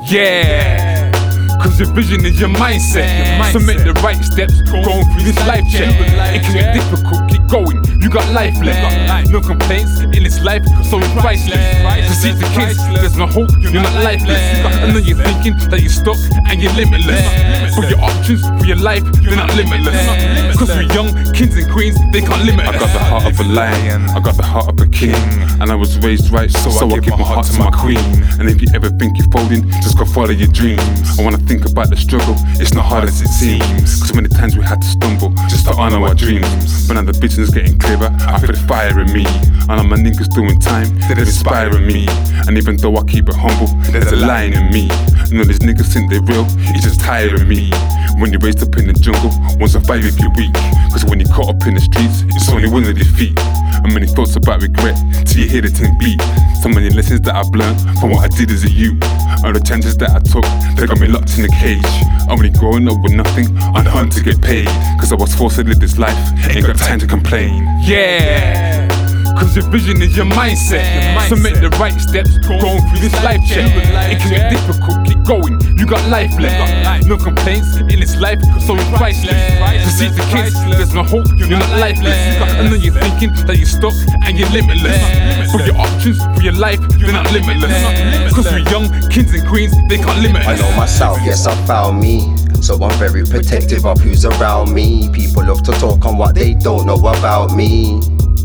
Yeah, cause your vision is your mindset. So make the right steps, going through this life check. It can get difficult, keep going, you got life left. No complaints in this life, so it's priceless. To see the kids, there's no hope, you're not lifeless. I know you're thinking that you're stuck and you're limitless. For your options, for your life, they're not limitless. Cause we're young kings and queens, they can't limit us. I got the heart of a lion, I got the heart of a king. And I was raised right, so I give my heart to my queen. And if you ever think you're folding, just go follow your dreams. I wanna think about the struggle, it's not hard as it seems. Cause many times we had to stumble, just to honor our dreams. But now the vision is getting clearer, I feel the fire in me. And all my niggas doing time, they're inspiring me. And even though I keep it humble, there's a lion in me. You know these niggas think they're real, it's just tiring me. When you're raised up in the jungle, won't survive if you're weak. Cause when you're caught up in the streets, it's only one of your feet. And many thoughts about regret, till you hear the thing beat. So many lessons that I've learned from what I did as a youth. All the chances that I took, they got me locked in a cage. I'm only growing up with nothing, on the hunt to get paid. Cause I was forced to live this life, ain't got time to complain. Yeah, cause your vision is your mindset. So make the right steps, going through this life check. It can get difficult, keep going, you got life left. No complaints in this life, so it's priceless. To see the kids, there's no hope, you're not lifeless. I know you're thinking that you're stuck and you're limitless. For your options, for your life, you're not limitless. Cause we're young kings and queens, they can't limit us. I know myself, yes, I found me. So I'm very protective of who's around me. People love to talk on what they don't know about me.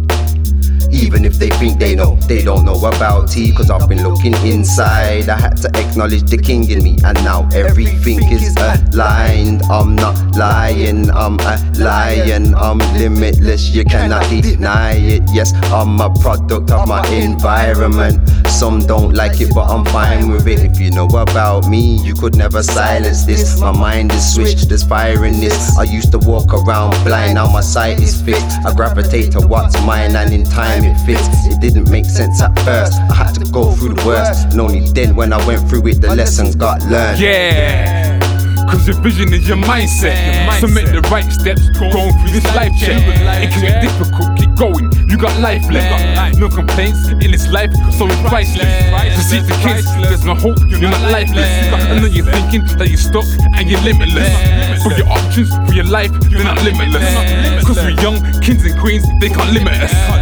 Even if they think they know, they don't know about T. Cause I've been looking inside, I had to acknowledge the king in me. And now everything is aligned. I'm not lying, I'm a lion. I'm limitless, you cannot deny it. Yes, I'm a product of my environment. Some don't like it, but I'm fine with it. If you know about me, you could never silence this. My mind is switched, there's fire in this. I used to walk around blind, now my sight is fixed. I gravitate to what's mine, and in time it fits. It didn't make sense at first, I had to go through the worst. And only then when I went through it, the lessons got learned. Yeah, cause your vision is your mindset. So make the right steps, going through this life check. It can get difficult, keep going, you got life left. No complaints in this life, so it's priceless. To see the kids, there's no hope, you're not lifeless. I know you're thinking that you're stuck and you're limitless. For your options, for your life, you're not limitless. Cause we're young kings and queens, they can't limit us.